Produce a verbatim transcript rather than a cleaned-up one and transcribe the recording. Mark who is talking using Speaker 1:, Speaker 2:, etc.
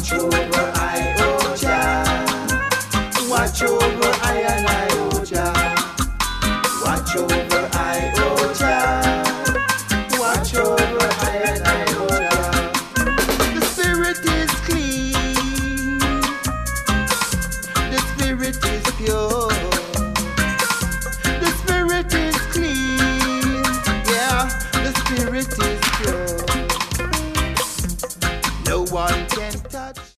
Speaker 1: Watch over I, oh Jah. Watch over I and I, oh Jah. Watch over I, oh Jah. Watch over I and I, oh Jah. The spirit is clean. The spirit is pure.